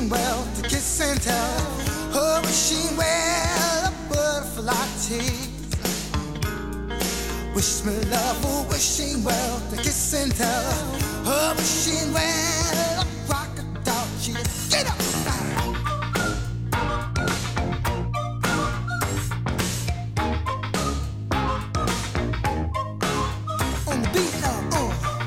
wishing well to kiss and tell. Oh, wishing well a butterfly tease. Wish me love, oh, wishing well to kiss and tell. Oh, wishing well a crocodile cheese. Get up! On the beat now,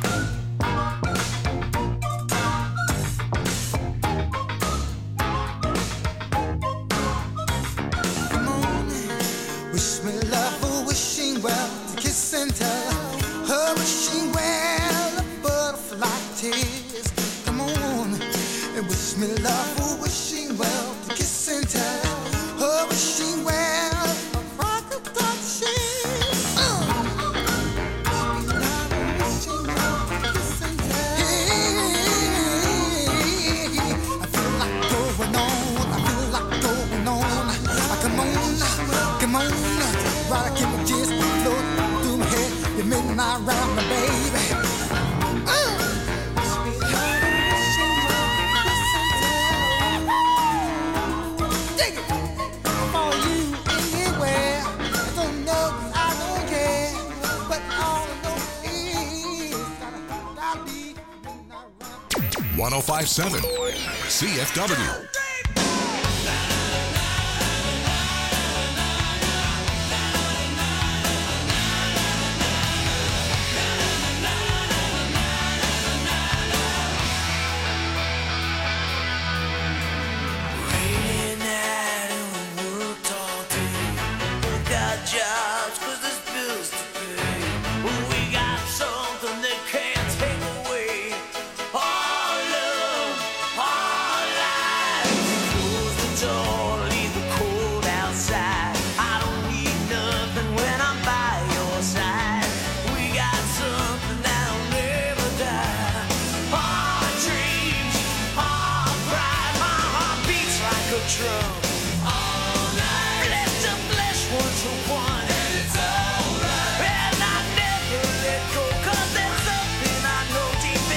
Come on, wish me love, oh, wishing well to kiss and tell. Oh, wishing well a butterfly tease. Come on, and wish me love, oh, wishing well to kiss and tell. Oh, wishing well a crocodile cheese. Wishing well to kiss and tell. I feel like going on. I feel like going on. Come on, right, keep my gist float through my head. You midnight round my baby. Dig it. For you anywhere. I don't know, I don't care. But all I know is I'll be midnight round. 1057 CFW. Jobs, 'cause there's bills to pay. We got something that can't take away our love, our life. Close the door, leave the cold outside. I don't need nothing when I'm by your side. We got something that'll never die. Our dreams, our pride. My heart beats like a drum. One to one, and it's alright. And I never let go, 'cause there's something I know deep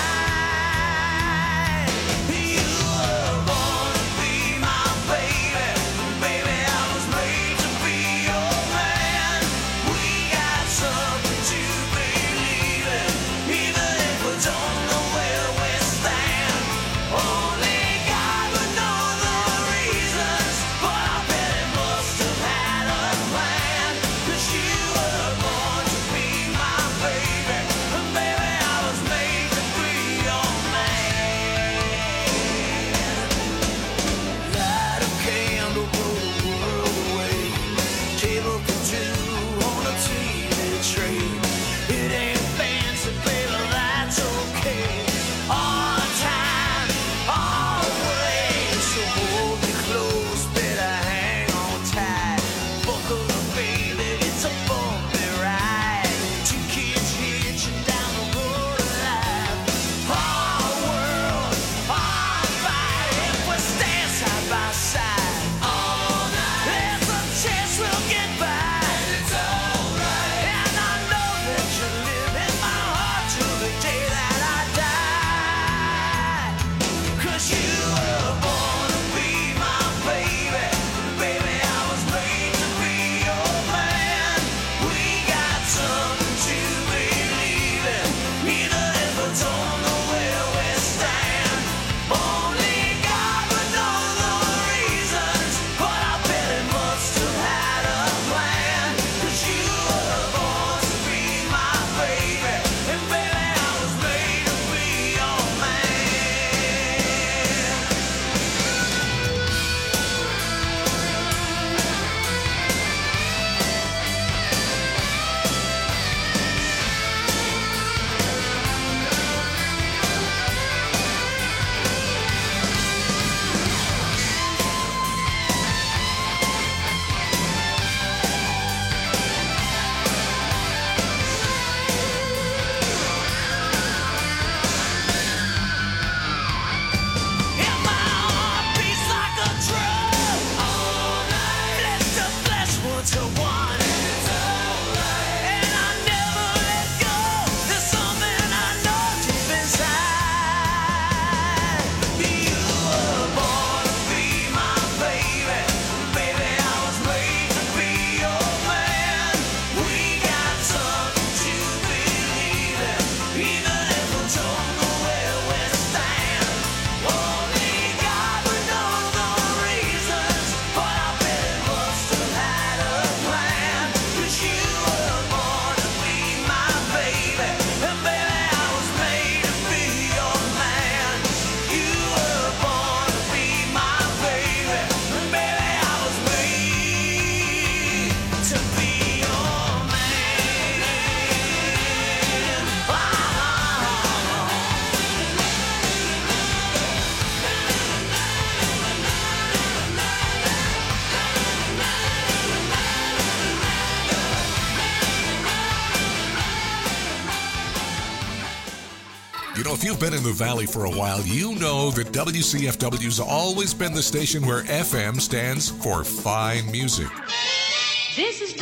inside. You were born to be my baby. Baby, I was made to be your man. We got something to believe in, even if we don't know where we stand. Only God would know the reason. You know, if you've been in the Valley for a while, you know that WCFW's always been the station where FM stands for fine music. This is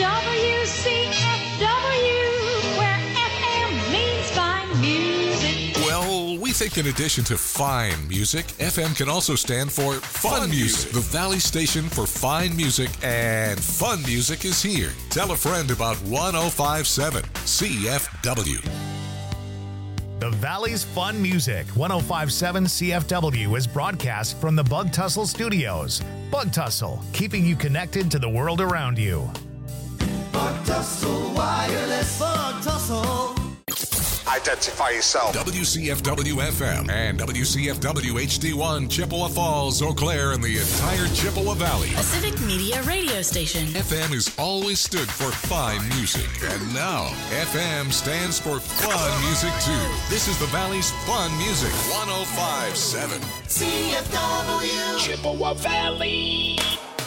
WCFW, where FM means fine music. Well, we think in addition to fine music, FM can also stand for fun music. The Valley station for fine music and fun music is here. Tell a friend about 105.7 CFW. The Valley's Fun Music, 105.7 CFW, is broadcast from the Bug Tussle Studios. Bug Tussle, keeping you connected to the world around you. Bug Tussle Wireless. Bug Tussle. Identify yourself. WCFW FM and WCFW HD1, Chippewa Falls, Eau Claire, and the entire Chippewa Valley. A civic media radio station. FM has always stood for fine music, and now FM stands for fun music too. This is the Valley's Fun Music, 105.7 CFW. Chippewa Valley.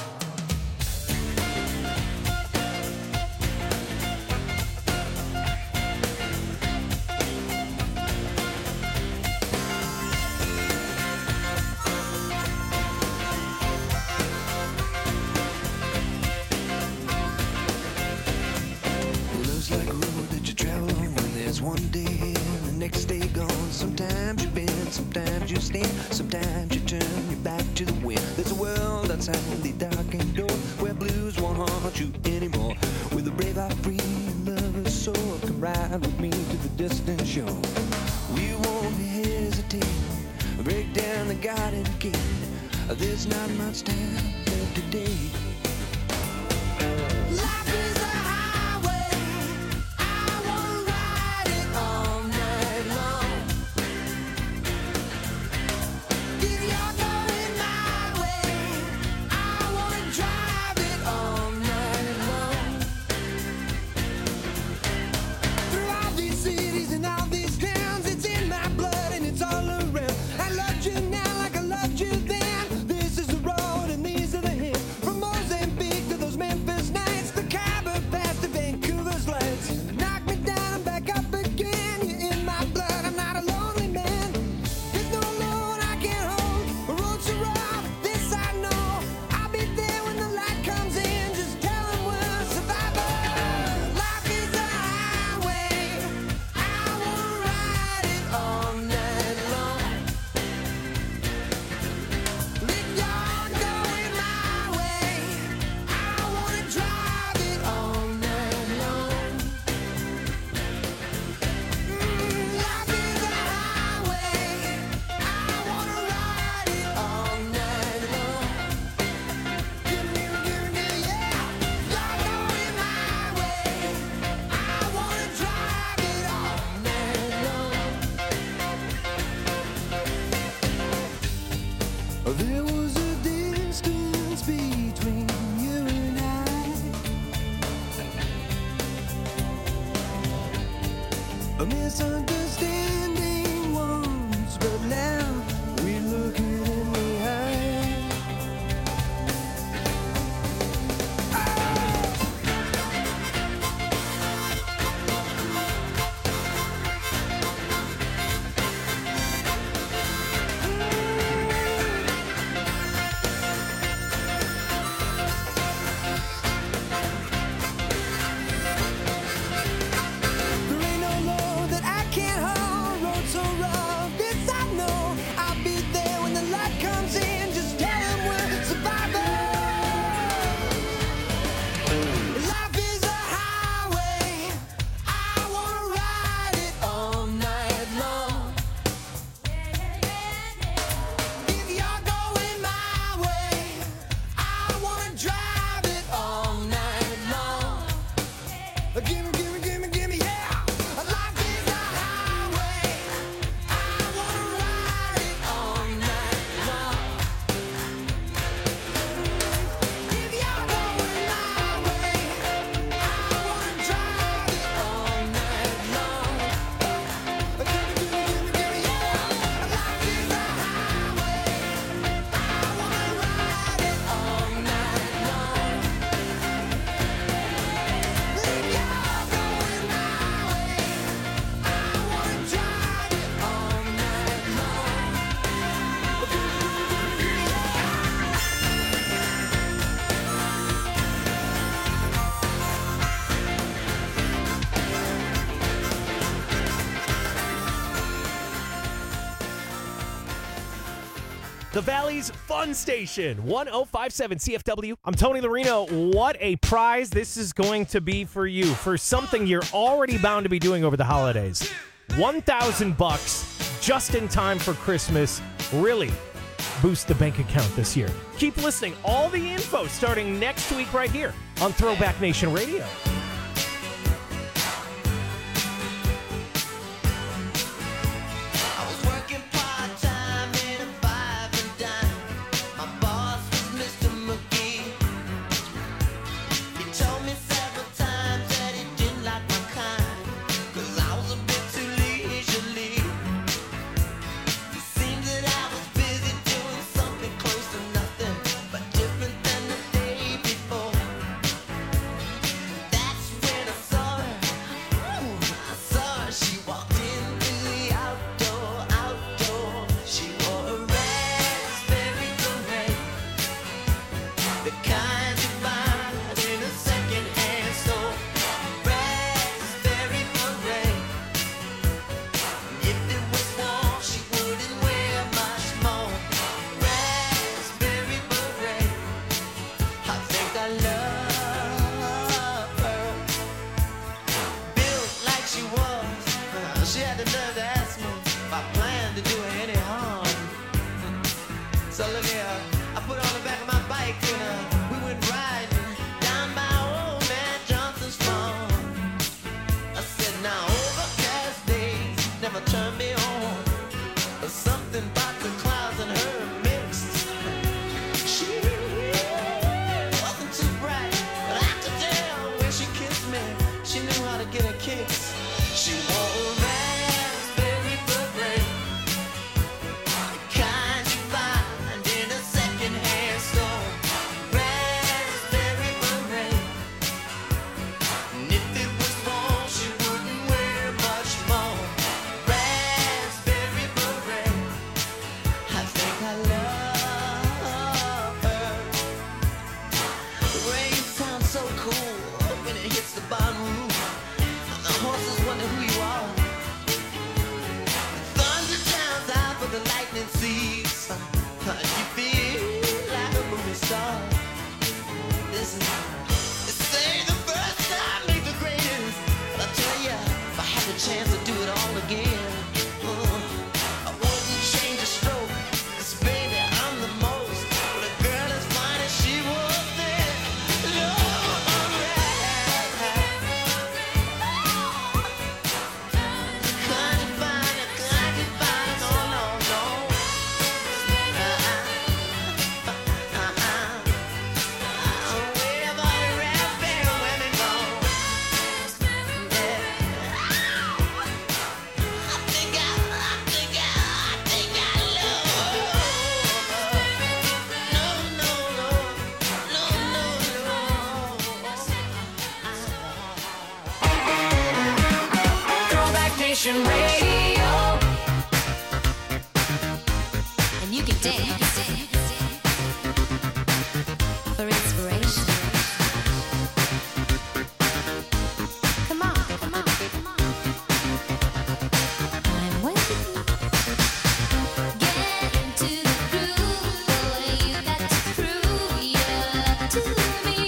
One day and the next day gone. Sometimes you bend, sometimes you stand, sometimes you turn your back to the wind. There's a world outside the darkened door where blues won't haunt you anymore. With a brave heart free and lover's soul, come ride with me to the distant shore. We won't hesitate, break down the garden gate. There's not much time left today. Life is a highway. I wanna ride it all night long. If you're going my way, I wanna drive it all night long. Through all these cities and all these towns, it's in my blood and it's all around. I loved you now like I loved you then. This is the road and these are the hills. From Mozambique to those Memphis nights, the Khyber Pass to Vancouver's lights. Knock me down and back up again. You're in my blood, I'm not a lonely man. There's no load I can't hold. The roads are rough, this I know. I'll be there when the light comes in. Just tell them we're survivors. Life is a highway. I wanna ride it all night long. If you're going my way, I wanna drive it all night long. Life is a highway. I wanna ride it all night long. Give me, yeah. You're going my way. I wanna drive it all night long. There was a distance between you and I. A misunderstanding once, but now we're looking in the eye. There ain't no load that I can't The Valley's Fun Station, 1057 CFW. I'm Tony Larino. What a prize this is going to be for you for something you're already bound to be doing over the holidays. $1,000 just in time for Christmas. Really boost the bank account this year. Keep listening. All the info starting next week right here on Throwback Nation Radio. Radio. And you can dance for inspiration. Come on, come on, come on. I'm waiting. Get into the groove, boy. You got to prove your love to me.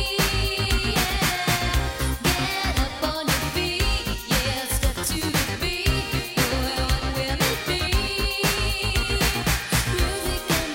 Get up on your feet, yeah. Step to the beat, boy. What will it be? Music and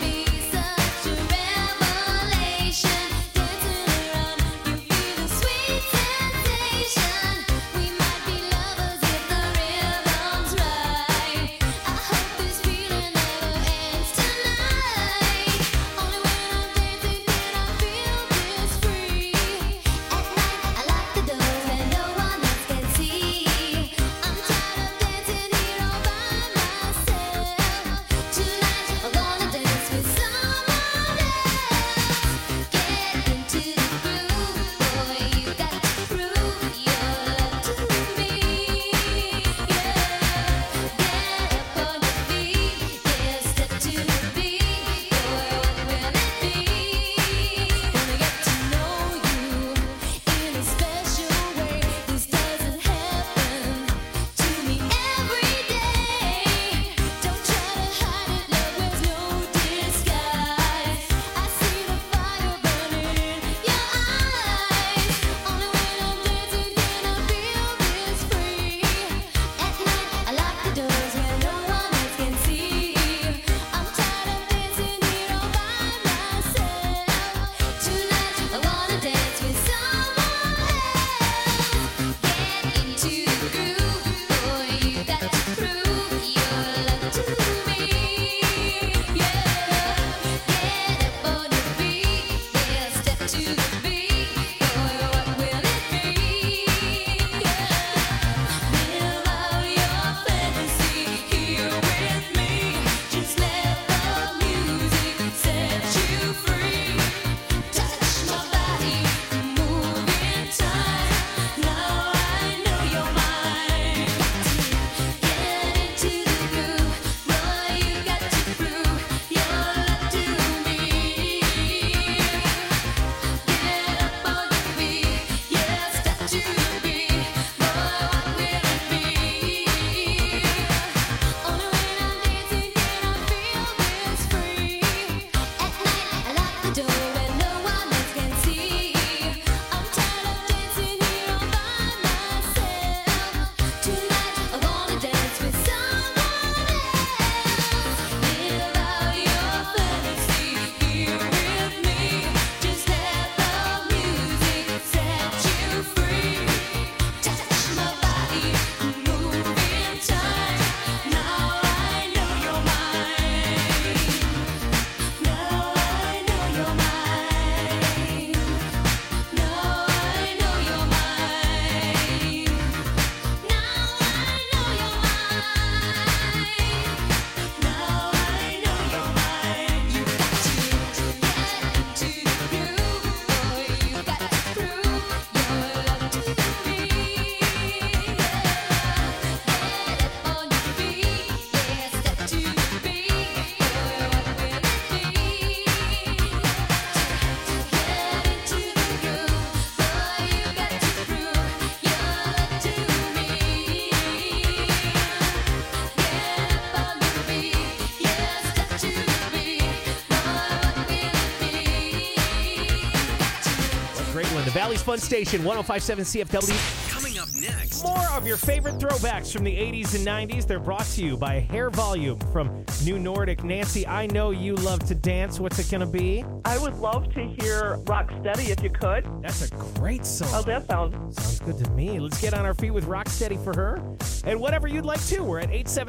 Valley's Fun Station, 105.7 CFW. Coming up next. More of your favorite throwbacks from the 80s and 90s. They're brought to you by Hair Volume from New Nordic. Nancy, I know you love to dance. What's it going to be? I would love to hear Rocksteady if you could. That's a great song. How's that sound? Sounds good to me. Let's get on our feet with Rocksteady for her. And whatever you'd like to, we're at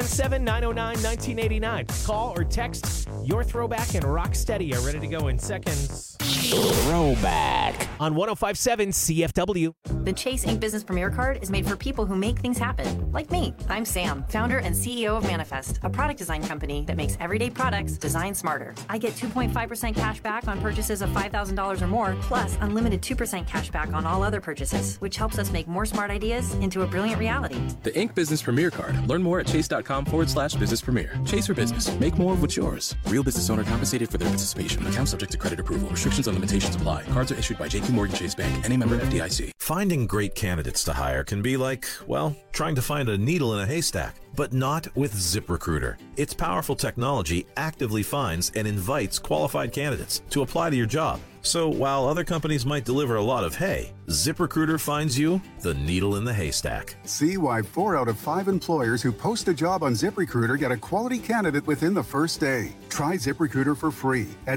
877-909-1989. Call or text your throwback and Rocksteady are ready to go in seconds. Throwback. On 105.7 CFW. The Chase Ink Business Premier Card is made for people who make things happen, like me. I'm Sam, founder and CEO of Manifest, a product design company that makes everyday products designed smarter. I get 2.5% cash back on purchases of $5,000 or more, plus unlimited 2% cash back on all other purchases, which helps us make more smart ideas into a brilliant reality. The Ink Business Premier Card. Learn more at chase.com/business premier. Chase for business. Make more of what's yours. Real business owner compensated for their participation. Account subject to credit approval. Restrictions and limitations apply. Cards are issued by JPMorgan Chase Bank. Any member FDIC. Finding great candidates to hire can be like, well, trying to find a needle in a haystack. But not with ZipRecruiter. Its powerful technology actively finds and invites qualified candidates to apply to your job. So while other companies might deliver a lot of hay, ZipRecruiter finds you the needle in the haystack. See why 4 out of 5 employers who post a job on ZipRecruiter get a quality candidate within the first day. Try ZipRecruiter for free at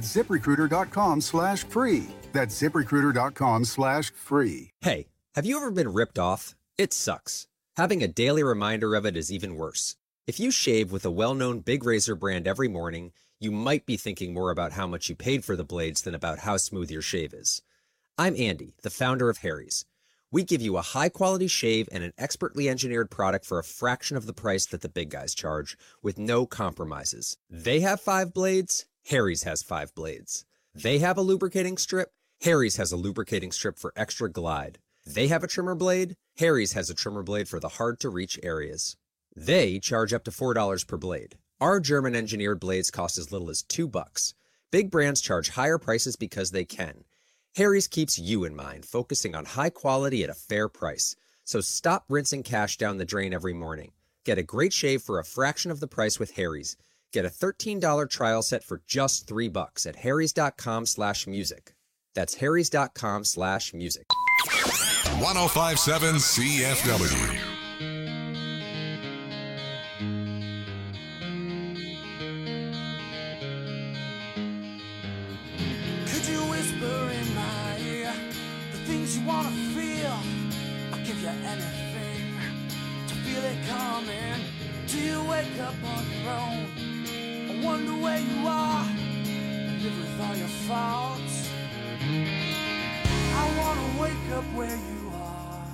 ZipRecruiter.com/free. That's ZipRecruiter.com/free. Hey, have you ever been ripped off? It sucks. Having a daily reminder of it is even worse. If you shave with a well-known big razor brand every morning, you might be thinking more about how much you paid for the blades than about how smooth your shave is. I'm Andy, the founder of Harry's. We give you a high-quality shave and an expertly engineered product for a fraction of the price that the big guys charge, with no compromises. They have 5 blades, Harry's has 5 blades. They have a lubricating strip, Harry's has a lubricating strip for extra glide. They have a trimmer blade, Harry's has a trimmer blade for the hard-to-reach areas. They charge up to $4 per blade. Our German-engineered blades cost as little as $2. Big brands charge higher prices because they can. Harry's keeps you in mind, focusing on high quality at a fair price. So stop rinsing cash down the drain every morning. Get a great shave for a fraction of the price with Harry's. Get a $13 trial set for just $3 at harrys.com/music. That's harrys.com/music. 105.7 CFW. Could you whisper in my ear the things you wanna feel? I'll give you anything to feel it coming. Do you wake up on your own? I wonder where you are and live with all your faults. I wanna wake up where you are.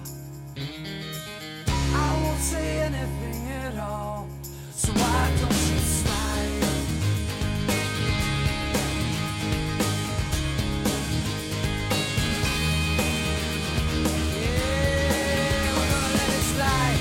I won't say anything at all. So why don't you smile? Yeah, we're gonna let it slide.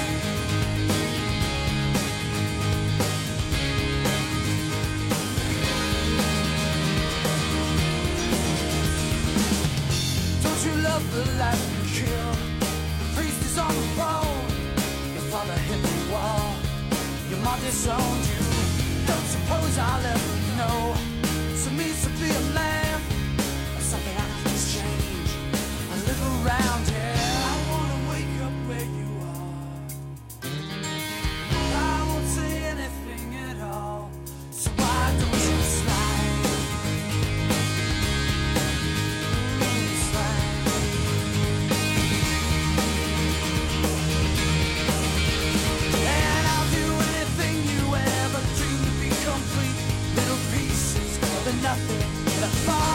Don't you love the life you kill? The priest is on the phone. Your father hit the wall. Your mom disowned you. Don't suppose I'll ever know. So means to be a man or something I can exchange. I live around here. I wanna wake up where you are. I won't say anything at all. So why don't you slide? And I'll do anything you ever dreamed to be complete. Little pieces of the nothing that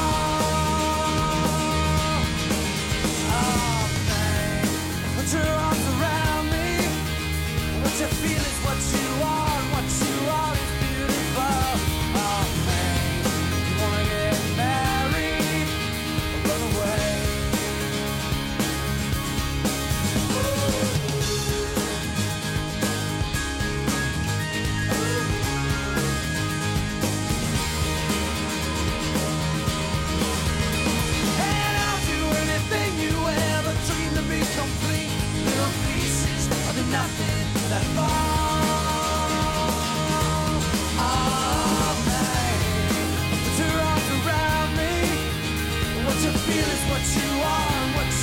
fall. Oh, babe, put your arms around me. What you feel is what you are, and what you are is beautiful. Oh, babe, you wanna get married or run away? And I'll do anything you ever dreamed to be complete. Little pieces of the nothing that fall. Oh, babe, put your arms around me. What you feel is what you are, and what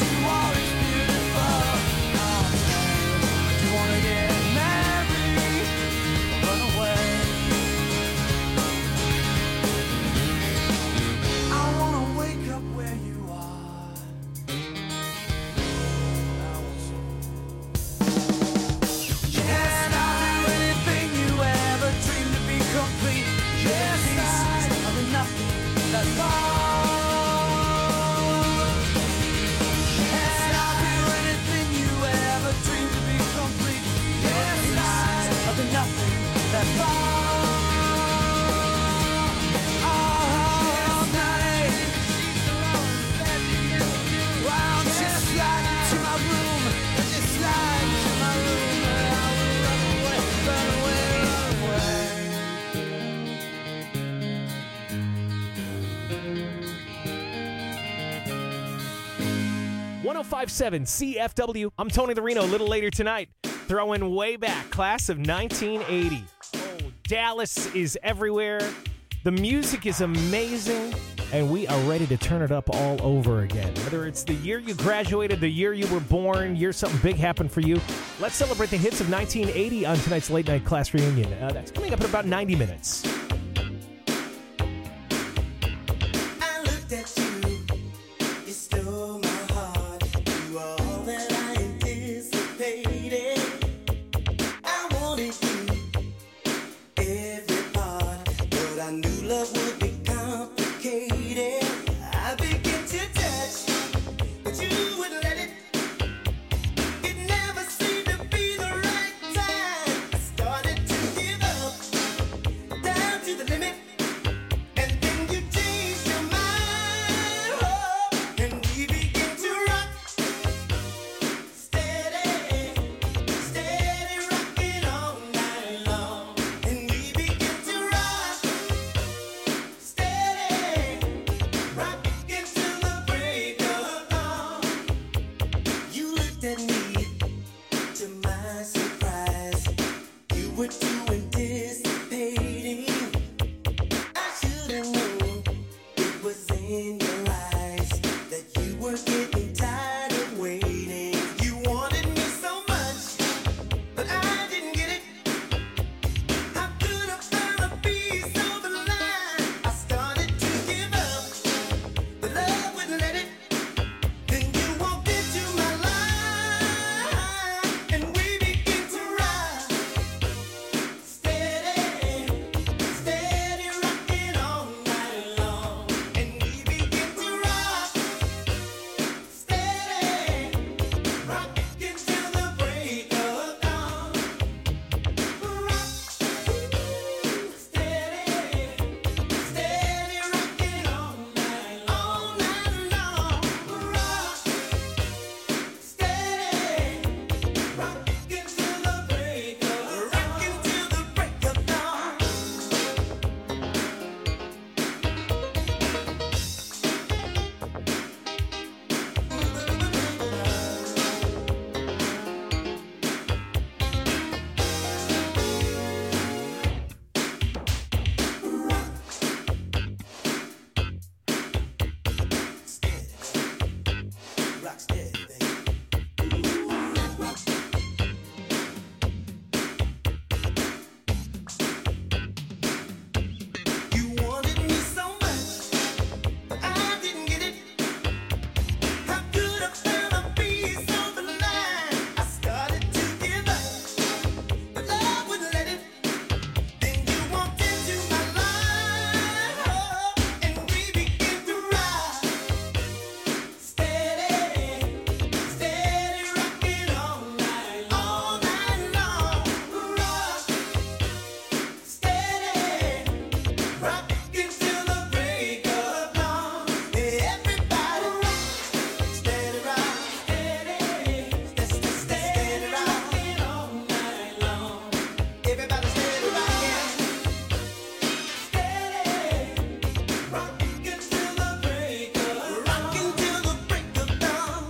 1057 CFW. I'm Tony Larino. A little later tonight, throwing way back, class of 1980. Oh, Dallas is everywhere. The music is amazing, and we are ready to turn it up all over again. Whether it's the year you graduated, the year you were born, year something big happened for you, let's celebrate the hits of 1980 on tonight's Late Night Class Reunion. That's coming up in about 90 minutes. I looked at you, you stole my heart. You were all that I anticipated. I wanted you, every part, but I knew love would be complicated. I began to touch, but you wouldn't let it. It never seemed to be the right time. I started to give up, down to the limit. And then you changed your mind, oh, and we began to rock. Steady, steady rocking all night long. And we began to rock. Steady, rocking till the break of dawn. You looked at me, to my surprise. You were too anticipating. I should've known it was in your eyes that you were getting tired of waiting. You wanted me so much, but I didn't get it. How could I find a piece of the line? I started to give up, but love wouldn't let it. Then you walked into my life, and we began to ride. Steady, steady rocking all night long. And we began to rock. Steady, rocking till the break of dawn. Rock, steady, steady rocking all night long. Rock, steady, rocking till the break of dawn. Rock steady, baby. You wanted me so much, but I didn't get it. How could I find a piece of the line? I started to give up, but love wouldn't let it. Then you walked into my life, oh, and we began to ride. Steady, steady rocking all night long. Rock, steady, rocking till the break of dawn. Everybody rock, steady rock, steady rocking all night long. Everybody steady rocking, steady rocking till the break of dawn.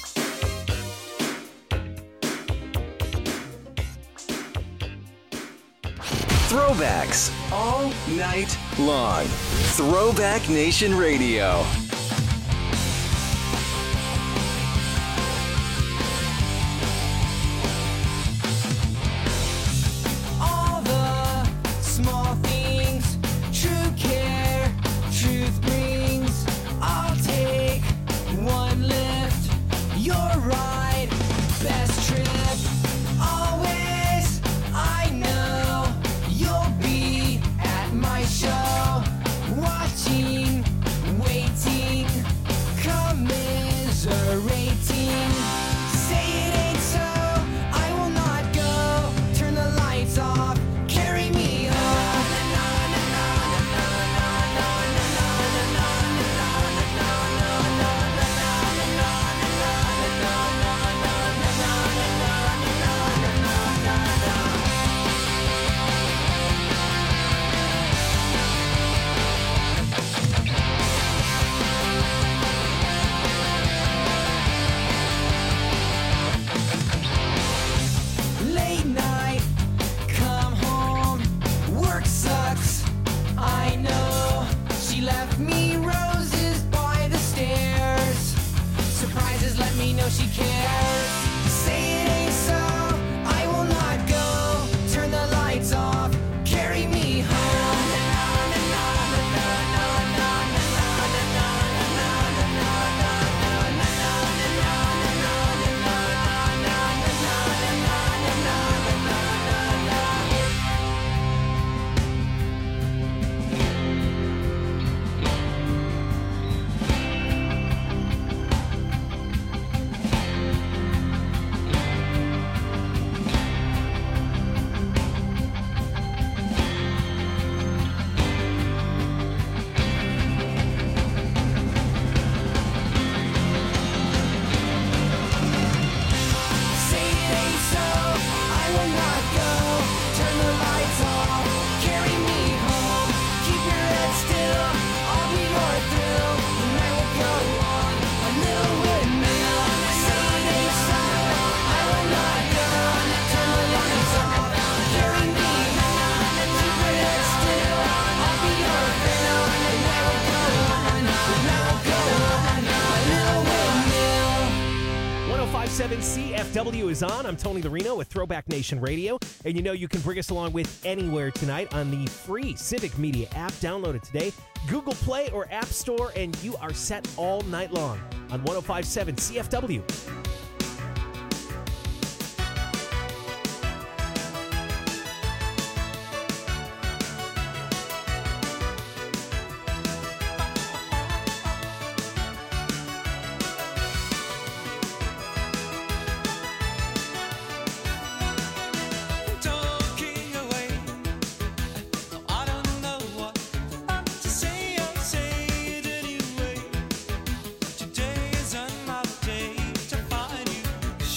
Throwbacks all night long. Throwback Nation Radio. All the small things, true care, truth brings. I'll take one lift, your ride, best trip. Always, I know you'll be at my show, watching, waiting. CFW is on. I'm Tony Larino with Throwback Nation Radio. And you know you can bring us along with anywhere tonight on the free Civic Media app. Download it today. Google Play or App Store, and you are set all night long on 105.7 CFW. Today is another day to find you.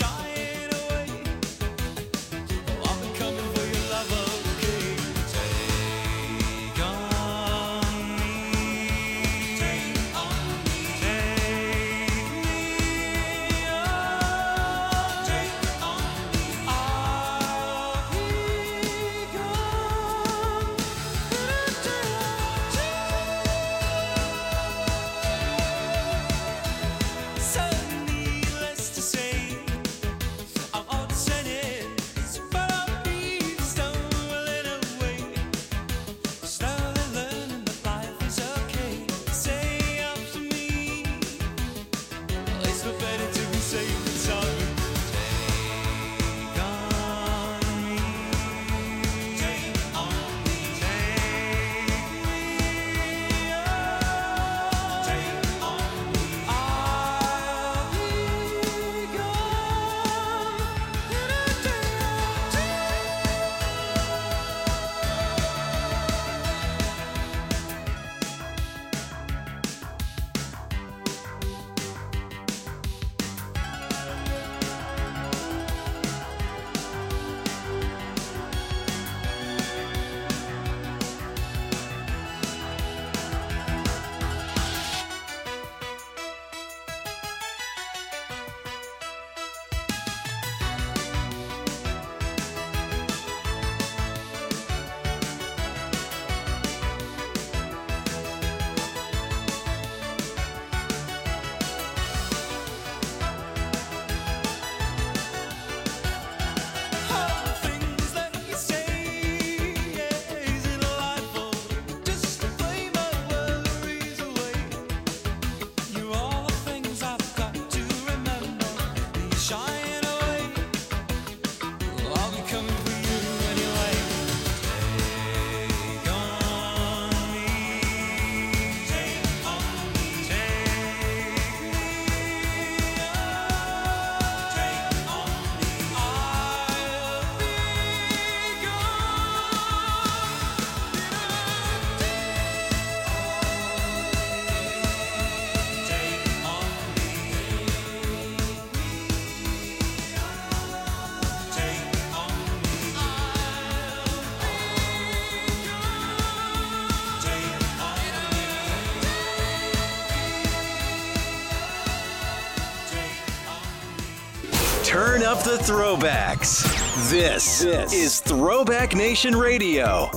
Turn up the throwbacks. This is Throwback Nation Radio.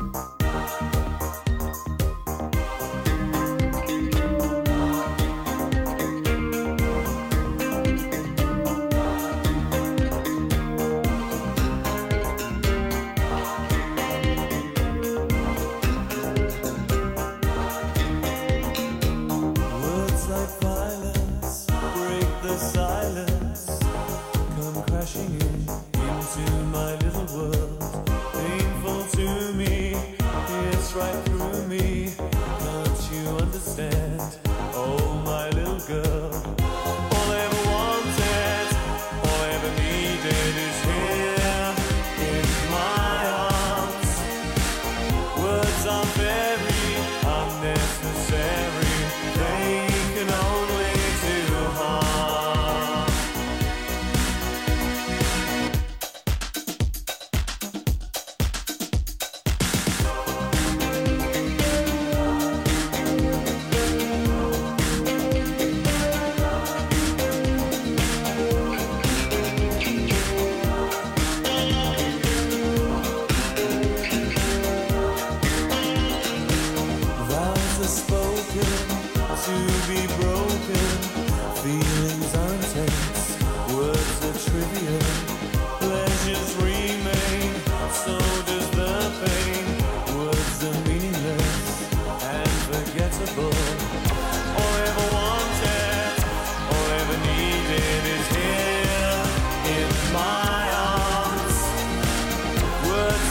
Words like violence break the silence, come crashing into my little world. Painful to me, it's right through me. Can't you understand? Oh, my little girl. All I ever wanted, all I ever needed is here in my arms. Words are very unnecessary. They can only do harm.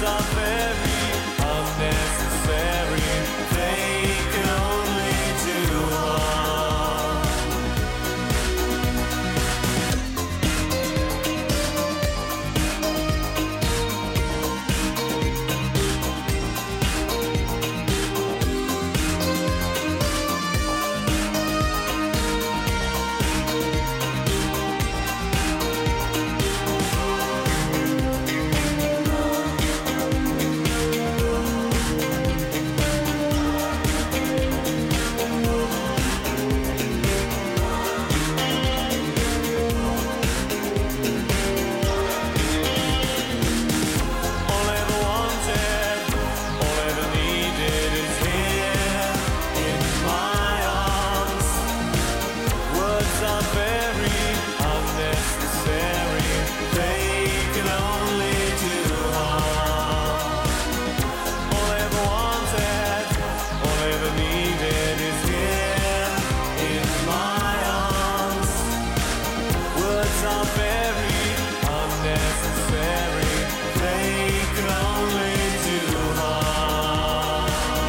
are very unnecessary. They can only do harm. All ever wanted, all ever needed is here in my arms. Words are very unnecessary. They can only do harm. All ever wanted, all ever needed is here in my arms. Words are very unnecessary. They can only do harm.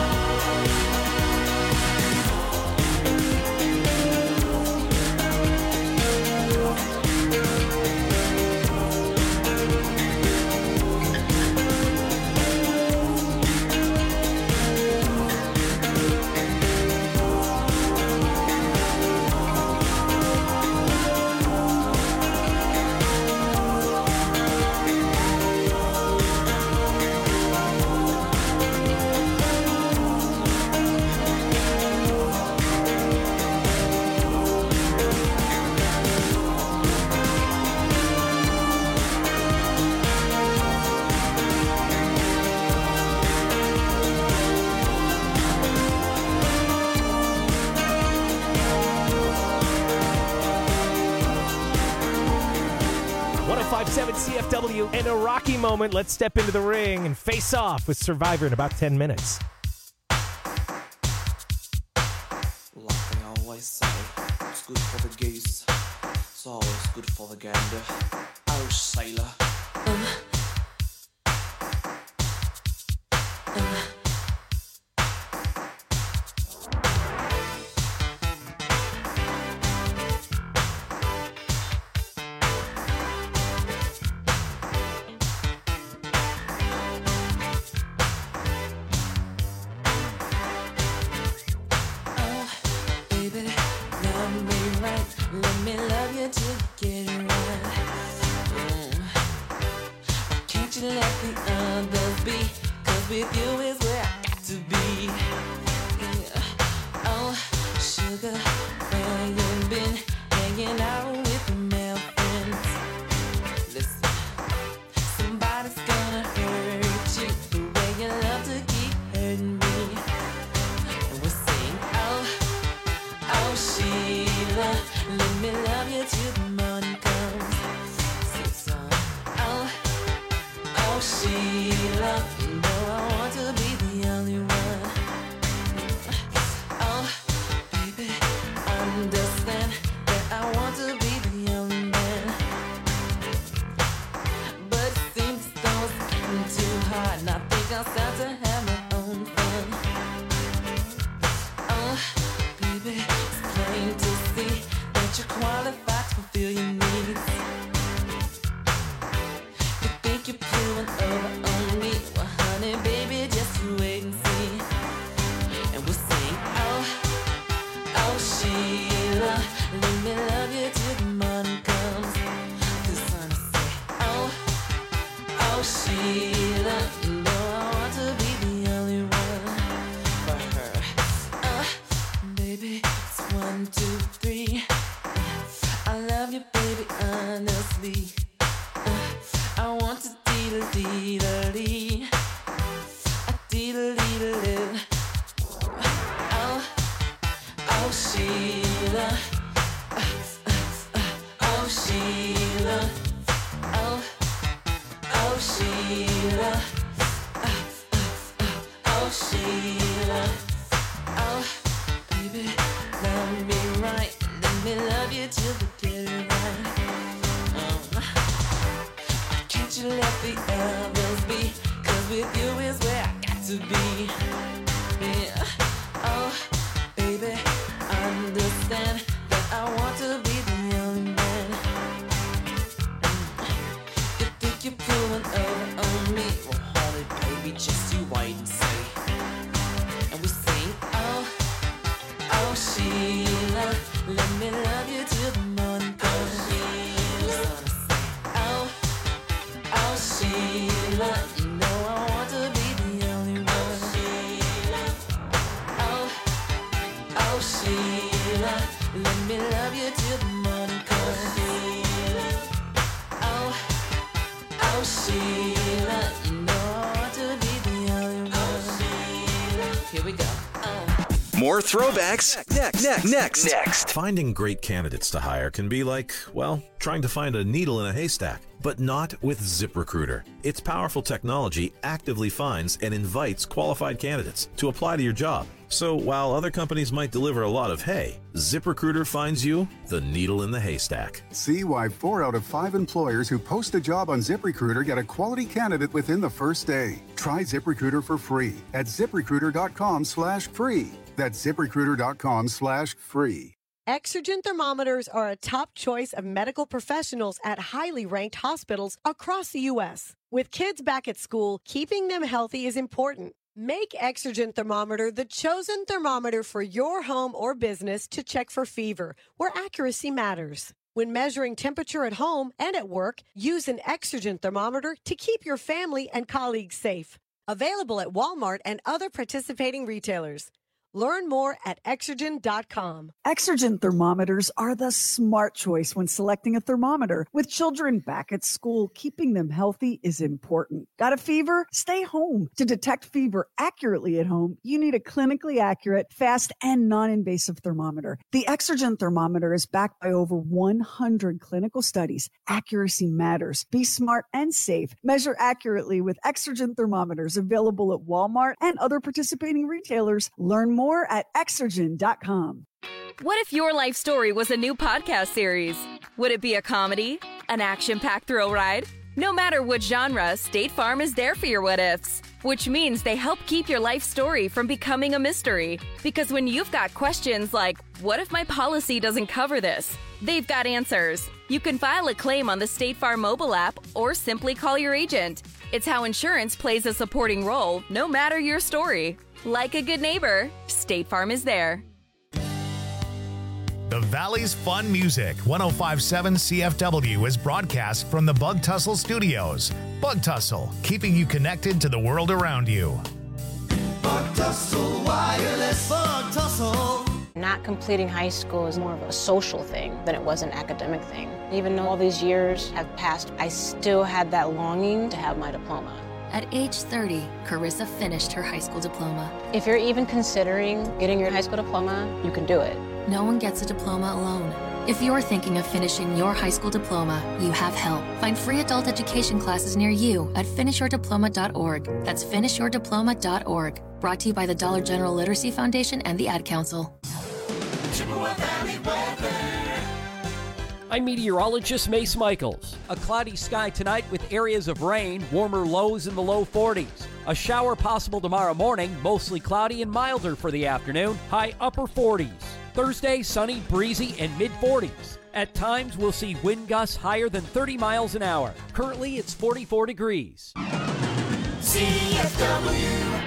CFW in a rocky moment. Let's step into the ring and face off with Survivor in about 10 minutes. Like I always say, it's good for the geese, it's always good for the gander. Oh, sailor. Let me love you till you get it right. Can't you let the others be? 'Cause with you is where I got to be. Yeah. Oh, sugar, where you been? Hanging out with the male friends. Listen, somebody's gonna hurt you the way you love to keep hurting me. And we'll sing, oh, oh, Sheila, let me love you till the morning comes. Sing song, oh, oh, Sheila, you know I want to be the only one. Oh, baby, understand that I want to be the only man. But it seems as though it's getting too hard, and I think I'll start to have my own fun. Oh, baby, it's plain to see that you're qualified to fulfill your needs. You think you're pulling over on me? Well, honey, baby, just you wait and see. And we'll sing, oh, oh, Sheila, let me love you till the morning comes. This one I say, oh, oh, Sheila, you know I want to be the only one for her. Baby, it's 1, 2, 3. I love you, baby, honestly. I want to dee-da-dee-da-dee. Dee-da-dee-da-dee. Oh, oh, Sheila. Oh, Sheila. Oh, oh, Sheila. Oh, Sheila. Oh, baby, love me right. Let me love you till the get it right. Can't you let the others be? 'Cause with to be. Yeah. Oh, baby, understand that I want to be the only man. You think you're pulling over on me? Well, honey, baby, just you wait and see. And we sing, oh, oh, Sheila, let me love you till the morning comes. Oh, oh, Sheila, you know I want to be the only one. Oh, oh, Sheila, let me love you till the morning comes. Oh, oh, Sheila, you know I want to be the only one. Here we go. More throwbacks next. Finding great candidates to hire can be like, well, trying to find a needle in a haystack, but not with ZipRecruiter. Its powerful technology actively finds and invites qualified candidates to apply to your job. So while other companies might deliver a lot of hay, ZipRecruiter finds you the needle in the haystack. See why 4 out of 5 employers who post a job on ZipRecruiter get a quality candidate within the first day. Try ZipRecruiter for free at ZipRecruiter.com/free. That's ZipRecruiter.com/free. Exergen thermometers are a top choice of medical professionals at highly ranked hospitals across the U.S. With kids back at school, keeping them healthy is important. Make Exergen thermometer the chosen thermometer for your home or business to check for fever, where accuracy matters. When measuring temperature at home and at work, use an Exergen thermometer to keep your family and colleagues safe. Available at Walmart and other participating retailers. Learn more at Exergen.com. Exergen thermometers are the smart choice when selecting a thermometer. With children back at school, keeping them healthy is important. Got a fever? Stay home. To detect fever accurately at home, you need a clinically accurate, fast, and non-invasive thermometer. The Exergen thermometer is backed by over 100 clinical studies. Accuracy matters. Be smart and safe. Measure accurately with Exergen thermometers available at Walmart and other participating retailers. Learn more at Exergen.com. What if your life story was a new podcast series? Would it be a comedy? An action-packed thrill ride? No matter what genre, State Farm is there for your what-ifs. Which means they help keep your life story from becoming a mystery. Because when you've got questions like, what if my policy doesn't cover this? They've got answers. You can file a claim on the State Farm mobile app or simply call your agent. It's how insurance plays a supporting role, no matter your story. Like a good neighbor, State Farm is there. The Valley's Fun Music, 105.7 CFW is broadcast from the Bug Tussle Studios. Bug Tussle, keeping you connected to the world around you. Bug Tussle Wireless. Bug Tussle. Not completing high school is more of a social thing than it was an academic thing. Even though all these years have passed, I still had that longing to have my diploma. At age 30, Carissa finished her high school diploma. If you're even considering getting your high school diploma, you can do it. No one gets a diploma alone. If you're thinking of finishing your high school diploma, you have help. Find free adult education classes near you at finishyourdiploma.org. That's finishyourdiploma.org. Brought to you by the Dollar General Literacy Foundation and the Ad Council. Chippewa Valley weather. I'm meteorologist Mace Michaels. A cloudy sky tonight with areas of rain, warmer lows in the low 40s. A shower possible tomorrow morning, mostly cloudy and milder for the afternoon, high upper 40s. Thursday, sunny, breezy, and mid-40s. At times, we'll see wind gusts higher than 30 miles an hour. Currently, it's 44 degrees. CFW.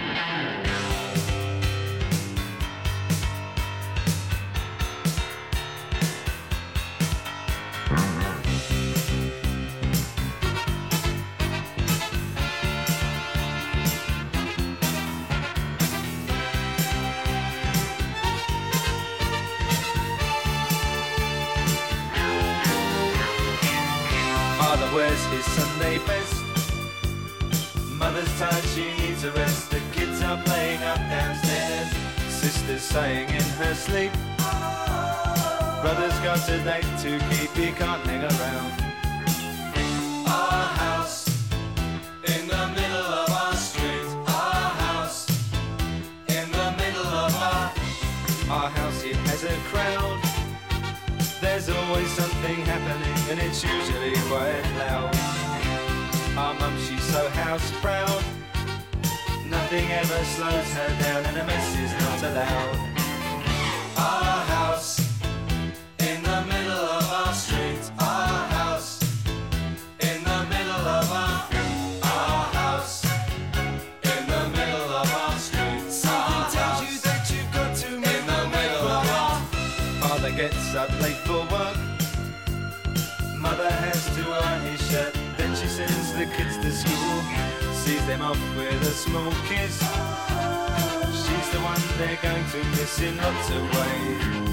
Father wears his Sunday best. Mother's tired, she needs a rest. The kids are playing up downstairs. Sister's sighing in her sleep. Brother's got a date to keep, he can't hang around. Our house in the middle of our street. Our house in the middle of our house, it has a crowd. There's always something happening and it's usually quite loud. Our mum, she's so house proud. Nothing Nothing ever slows her down, and a mess is not allowed. Our house in the middle of our street. Our house in the middle of our house in the middle of our street. Something tells you that you've got to move in the middle of our. Father gets up late for work. Mother has to iron his shirt. Then she sends the kids to school. Sees them off with a small kiss. She's the one they're going to miss in lots of ways.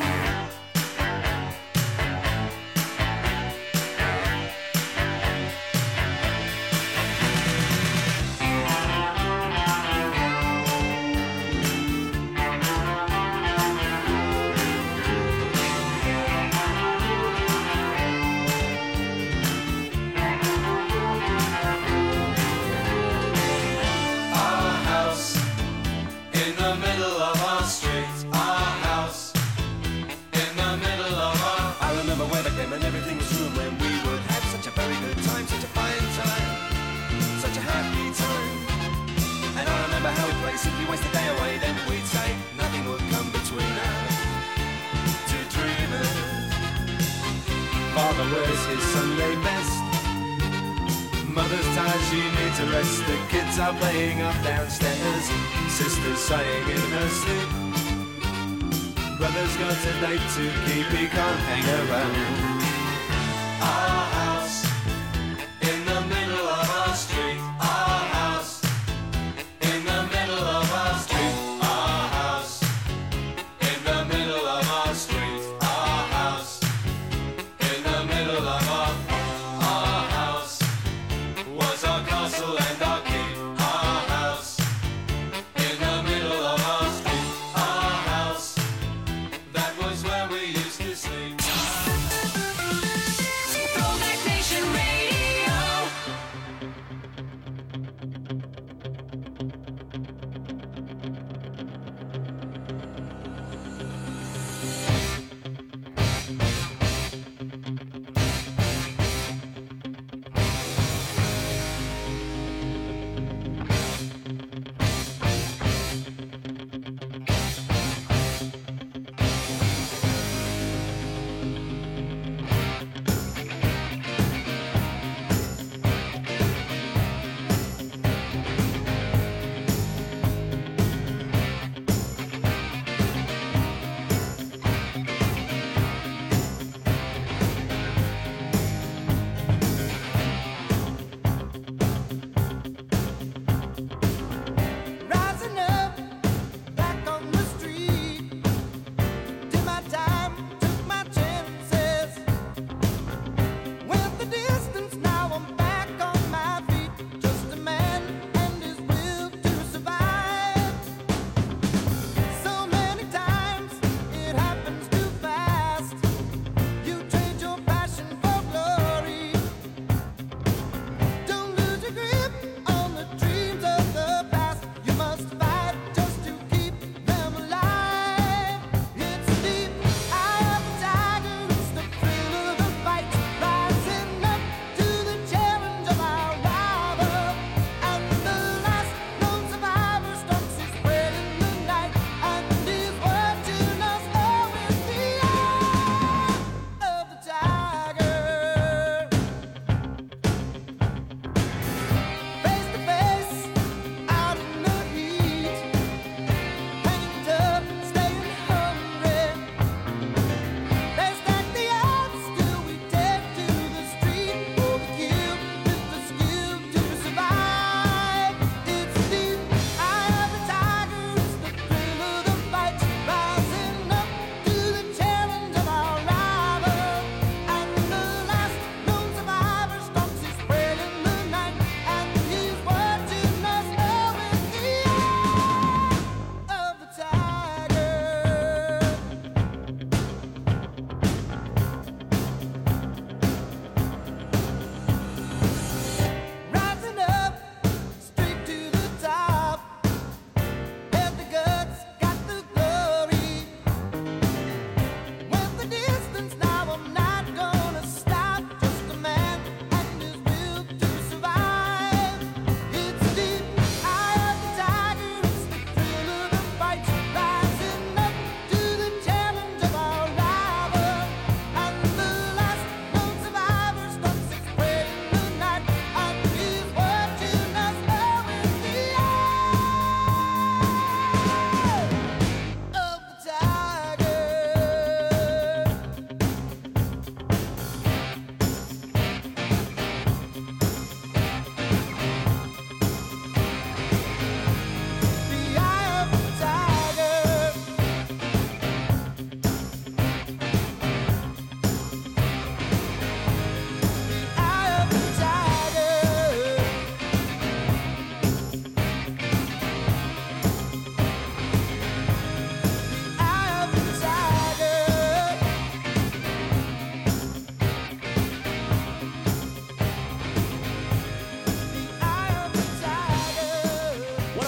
Simply waste the day away, then we'd say nothing would come between us. Two dreamers. Father wears his Sunday best. Mother's tired, she needs a rest. The kids are playing up downstairs. Sister's sighing in her sleep. Brother's got a date to keep, he can't hang around. Our house in the middle of our street. Our house in the middle of our street. Our house in the middle of our street. Our house in the middle of our house was our castle and our keep. Our house in the middle of our street. Our house, that was where we used to sleep.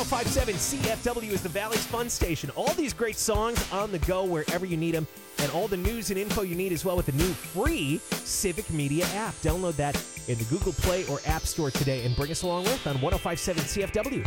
1057 CFW is the Valley's Fun Station. All these great songs on the go wherever you need them, and all the news and info you need as well with the new free Civic Media app. Download that in the Google Play or App Store today and bring us along with on 1057 CFW.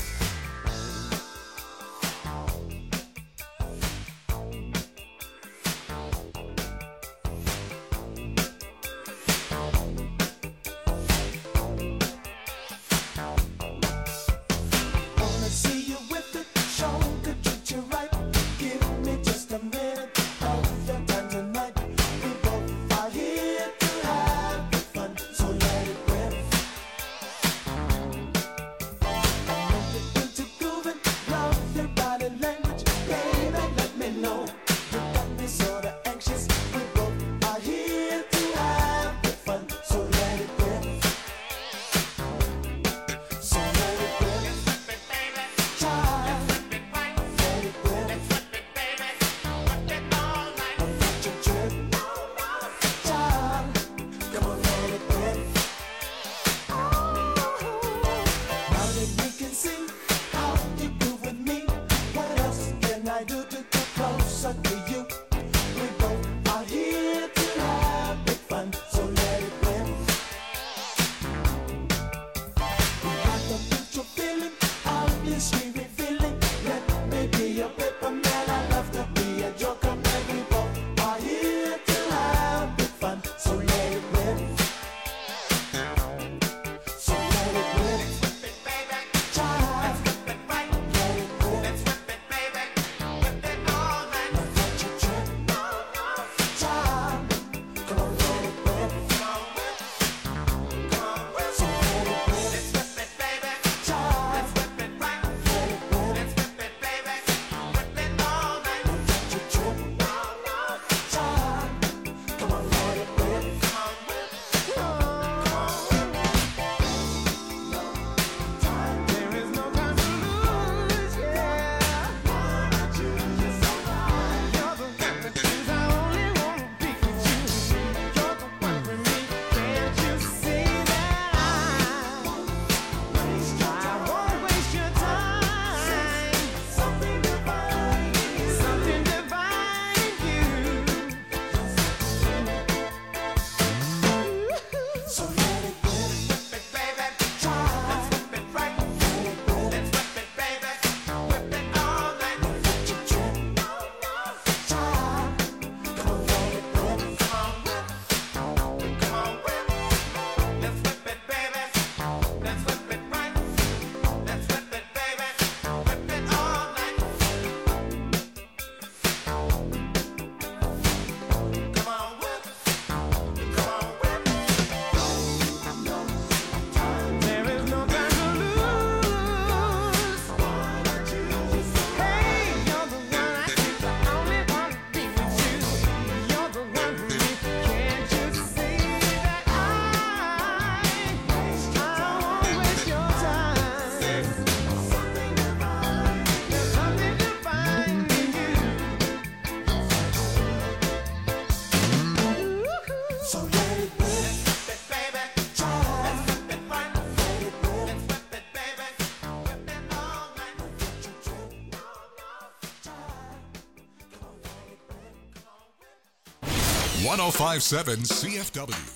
.1057 CFW.